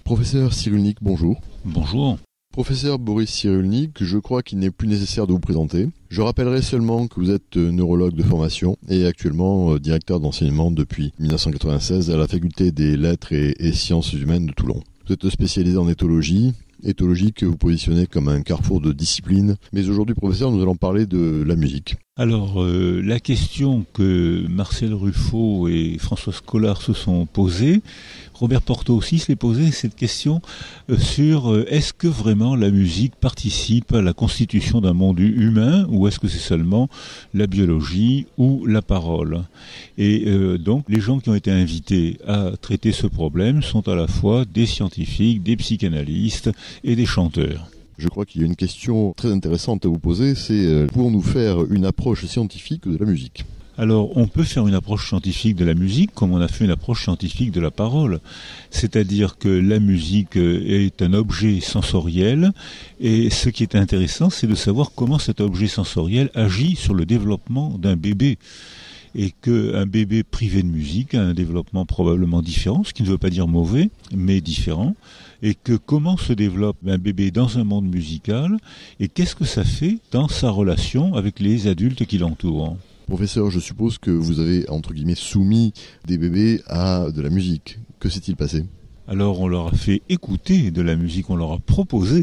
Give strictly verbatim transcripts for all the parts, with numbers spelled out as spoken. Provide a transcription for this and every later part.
Professeur Cyrulnik, bonjour. Bonjour. Professeur Boris Cyrulnik, je crois qu'il n'est plus nécessaire de vous présenter. Je rappellerai seulement que vous êtes neurologue de formation et actuellement directeur d'enseignement depuis dix-neuf cent quatre-vingt-seize à la faculté des lettres et, et sciences humaines de Toulon. Vous êtes spécialisé en éthologie, éthologie que vous positionnez comme un carrefour de disciplines. Mais aujourd'hui, professeur, nous allons parler de la musique. Alors, euh, la question que Marcel Ruffo et Françoise Collard se sont posées, Robert Porto aussi se l'est posée, cette question euh, sur euh, est-ce que vraiment la musique participe à la constitution d'un monde humain ou est-ce que c'est seulement la biologie ou la parole ? Et euh, donc, les gens qui ont été invités à traiter ce problème sont à la fois des scientifiques, des psychanalystes et des chanteurs. Je crois qu'il y a une question très intéressante à vous poser, c'est euh, pouvons-nous faire une approche scientifique de la musique ? Alors, on peut faire une approche scientifique de la musique comme on a fait une approche scientifique de la parole. C'est-à-dire que la musique est un objet sensoriel et ce qui est intéressant, c'est de savoir comment cet objet sensoriel agit sur le développement d'un bébé. Et qu'un bébé privé de musique a un développement probablement différent, ce qui ne veut pas dire mauvais, mais différent, et que comment se développe un bébé dans un monde musical, et qu'est-ce que ça fait dans sa relation avec les adultes qui l'entourent. Professeur, je suppose que vous avez, entre guillemets, soumis des bébés à de la musique. Que s'est-il passé ? Alors on leur a fait écouter de la musique, on leur a proposé.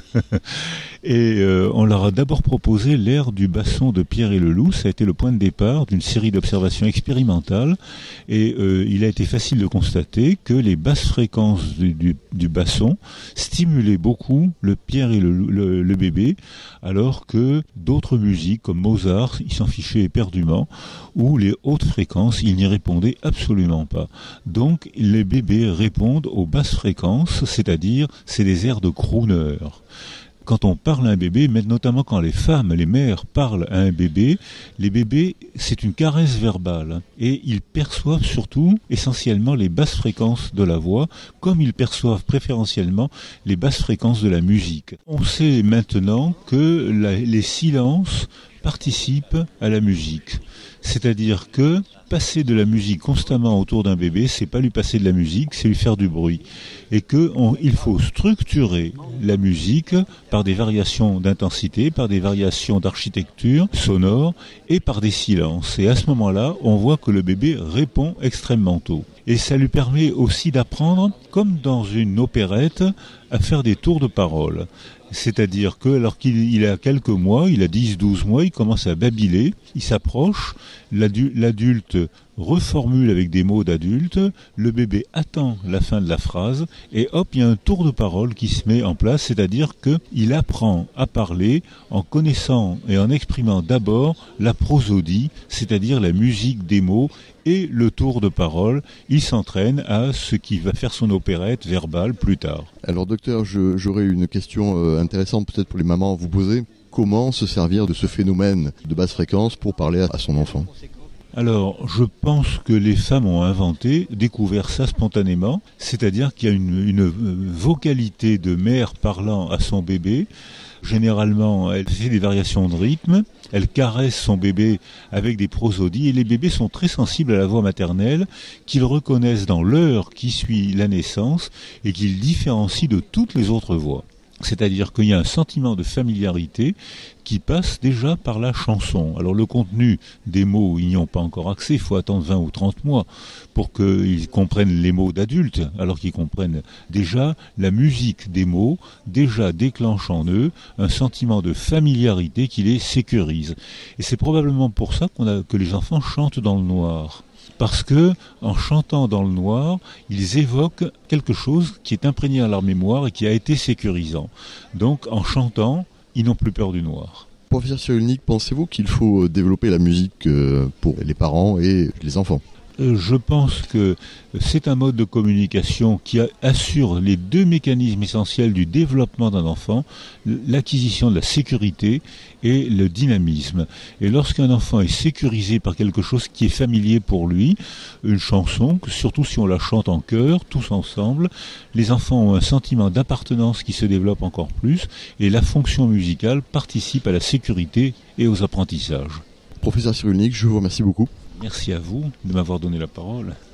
Et euh, on leur a d'abord proposé l'air du basson de Pierre et le Loup. Ça a été le point de départ d'une série d'observations expérimentales. Et euh, il a été facile de constater que les basses fréquences du, du, du basson stimulaient beaucoup le Pierre et le, le, le bébé, alors que d'autres musiques comme Mozart, il s'en fichait éperdument, ou les hautes fréquences, il n'y répondait absolument pas. Donc les bébés répondent aux basses fréquences, c'est-à-dire c'est des airs de crooner. Quand on parle à un bébé, mais notamment quand les femmes, les mères parlent à un bébé, les bébés, c'est une caresse verbale. Et ils perçoivent surtout, essentiellement, les basses fréquences de la voix, comme ils perçoivent préférentiellement les basses fréquences de la musique. On sait maintenant que la, les silences participent à la musique. C'est-à-dire que passer de la musique constamment autour d'un bébé, c'est pas lui passer de la musique, c'est lui faire du bruit. Et que on, il faut structurer la musique par des variations d'intensité, par des variations d'architecture sonore et par des silences. Et à ce moment-là, on voit que le bébé répond extrêmement tôt. Et ça lui permet aussi d'apprendre, comme dans une opérette, à faire des tours de parole. C'est-à-dire que, alors qu'il il a quelques mois, il a dix douze mois, il commence à babiller, il s'approche, l'adu- l'adulte reformule avec des mots d'adulte, le bébé attend la fin de la phrase, et hop, il y a un tour de parole qui se met en place, c'est-à-dire qu'il apprend à parler en connaissant et en exprimant d'abord la prosodie, c'est-à-dire la musique des mots, et le tour de parole, il s'entraîne à ce qui va faire son opérette verbale plus tard. Alors docteur, je, j'aurais une question euh, intéressante peut-être pour les mamans à vous poser. Comment se servir de ce phénomène de basse fréquence pour parler à son enfant ? Alors, je pense que les femmes ont inventé, découvert ça spontanément, c'est-à-dire qu'il y a une, une vocalité de mère parlant à son bébé. Généralement, elle fait des variations de rythme, elle caresse son bébé avec des prosodies et les bébés sont très sensibles à la voix maternelle qu'ils reconnaissent dans l'heure qui suit la naissance et qu'ils différencient de toutes les autres voix. C'est-à-dire qu'il y a un sentiment de familiarité qui passe déjà par la chanson. Alors le contenu des mots, ils n'y ont pas encore accès, il faut attendre vingt ou trente mois pour qu'ils comprennent les mots d'adultes, alors qu'ils comprennent déjà la musique des mots, déjà déclenche en eux un sentiment de familiarité qui les sécurise. Et c'est probablement pour ça qu'on a, que les enfants chantent dans le noir. Parce que, en chantant dans le noir, ils évoquent quelque chose qui est imprégné à leur mémoire et qui a été sécurisant. Donc, en chantant, ils n'ont plus peur du noir. Professeur Cyrulnik, pensez-vous qu'il faut développer la musique pour les parents et les enfants ? Je pense que c'est un mode de communication qui assure les deux mécanismes essentiels du développement d'un enfant, l'acquisition de la sécurité et le dynamisme. Et lorsqu'un enfant est sécurisé par quelque chose qui est familier pour lui, une chanson, surtout si on la chante en chœur, tous ensemble, les enfants ont un sentiment d'appartenance qui se développe encore plus et la fonction musicale participe à la sécurité et aux apprentissages. Professeur Cyrulnik, je vous remercie beaucoup. Merci à vous de m'avoir donné la parole.